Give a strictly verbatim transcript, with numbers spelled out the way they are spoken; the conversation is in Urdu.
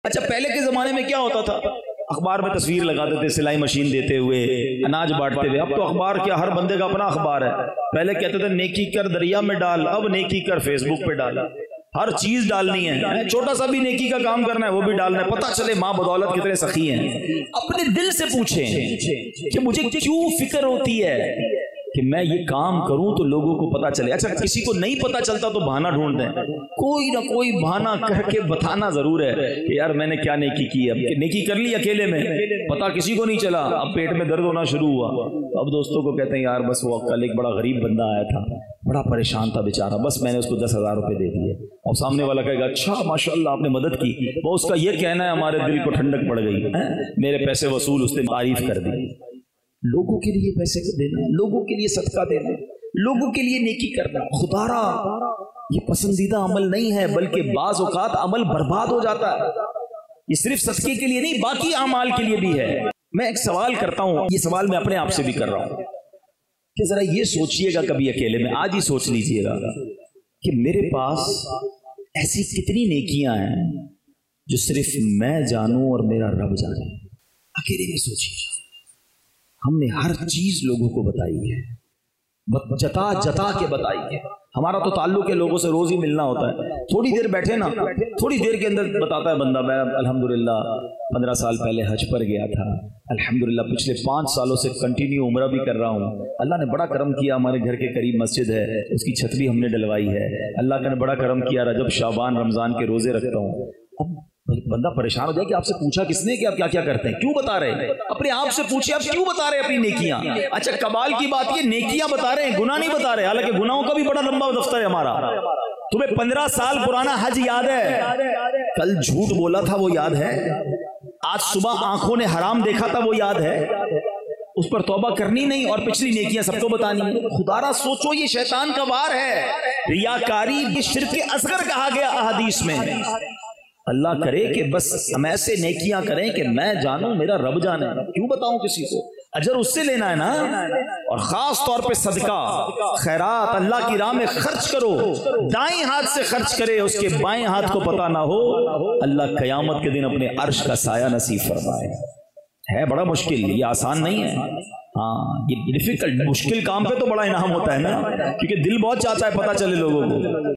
اچھا پہلے کے زمانے میں کیا ہوتا تھا؟ اخبار میں تصویر لگاتے تھے سلائی مشین دیتے ہوئے، اناج بانٹتے ہوئے. اب تو اخبار کیا، ہر بندے کا اپنا اخبار ہے. پہلے کہتے تھے نیکی کر دریا میں ڈال، اب نیکی کر فیس بک پہ ڈال. ہر چیز ڈالنی ہے، چھوٹا سا بھی نیکی کا کام کرنا ہے وہ بھی ڈالنا ہے. پتہ چلے ماں بدولت کتنے سخی ہیں. اپنے دل سے پوچھیں کہ مجھے کیوں فکر ہوتی ہے کہ میں یہ کام کروں تو لوگوں کو پتا چلے. اچھا کسی کو نہیں پتا چلتا تو بہانہ ڈھونڈ دیں، کوئی نہ کوئی بہانہ کر کے بتانا ضرور ہے کہ یار میں نے کیا نیکی کی. اب نیکی کر لی اکیلے میں، پتا کسی کو نہیں چلا، اب پیٹ میں درد ہونا شروع ہوا. اب دوستوں کو کہتے ہیں یار بس وہ کل ایک بڑا غریب بندہ آیا تھا، بڑا پریشان تھا بیچارہ، بس میں نے اس کو دس ہزار روپے دے دیے. اور سامنے والا کہے گا اچھا ماشاء اللہ آپ نے مدد کی. وہ اس کا یہ کہنا ہے ہمارے دل کو ٹھنڈک پڑ گئی، میرے پیسے وصول، اس نے تعریف کر دی. لوگوں کے لیے پیسے دینا، لوگوں کے لیے صدقہ دینا، لوگوں کے لیے نیکی کرنا، خدا را یہ پسندیدہ عمل نہیں ہے، بلکہ بعض اوقات عمل برباد ہو جاتا ہے. یہ صرف صدقے کے لیے نہیں، باقی اعمال کے لیے بھی ہے. میں ایک سوال کرتا ہوں، یہ سوال میں اپنے آپ سے بھی کر رہا ہوں کہ ذرا یہ سوچئے گا کبھی اکیلے میں، آج ہی سوچ لیجئے گا کہ میرے پاس ایسی کتنی نیکیاں ہیں جو صرف میں جانوں اور میرا رب جانے. اکیلے میں سوچیے. ہم نے ہر چیز لوگوں کو بتائی ہے، جتا جتا کے بتائی ہے. ہمارا تو تعلق ہے لوگوں سے روز ہی ملنا ہوتا ہے. تھوڑی دیر بیٹھے نا، تھوڑی دیر کے اندر بتاتا ہے بندہ میں الحمدللہ پندرہ سال پہلے حج پر گیا تھا، الحمدللہ پچھلے پانچ سالوں سے کنٹینیو عمرہ بھی کر رہا ہوں. اللہ نے بڑا کرم کیا، ہمارے گھر کے قریب مسجد ہے، اس کی چھت بھی ہم نے ڈلوائی ہے. اللہ نے بڑا کرم کیا، رجب شعبان رمضان کے روزے رکھتا ہوں. اب بندہ پریشان ہو جائے کہ آپ سے پوچھا کس نے کہ آپ کیا کیا کرتے ہیں، کیوں بتا رہے ہیں؟ اپنے آپ سے پوچھیں آپ کیوں بتا رہے ہیں اپنی نیکیاں. اچھا کمال کی بات یہ نیکیاں بتا رہے ہیں، گناہ نہیں بتا رہے، حالانکہ گناہوں کا بھی بڑا لمبا دفتر ہے ہمارا. تمہیں پندرہ سال پرانا حج یاد ہے؟ کل جھوٹ بولا تھا وہ یاد ہے؟ آج صبح آنکھوں نے حرام دیکھا تھا وہ یاد ہے؟ اس پر توبہ کرنی نہیں اور پچھلی نیکیاں سب کو بتانی. خدا را سوچو یہ شیطان کا وار ہے. ریاکاری یہ شرک اصغر کہا گیا احادیث میں. اللہ کرے کہ بس ہم ایسے نیکیاں کریں کہ میں جانوں میرا رب جانے، کیوں بتاؤں کسی کو. اجر اس سے لینا ہے نا. اور خاص طور پہ صدقہ خیرات اللہ کی راہ میں خرچ کرو. دائیں ہاتھ سے خرچ کرے، اس کے بائیں ہاتھ کو پتہ نہ ہو. اللہ قیامت کے دن اپنے عرش کا سایہ نصیب فرمائے. ہے بڑا مشکل، یہ آسان نہیں ہے. ہاں یہ ڈیفیکلٹ، مشکل کام پہ تو بڑا انعام ہوتا ہے نا، کیونکہ دل بہت چاہتا ہے پتہ چلے لوگوں کو.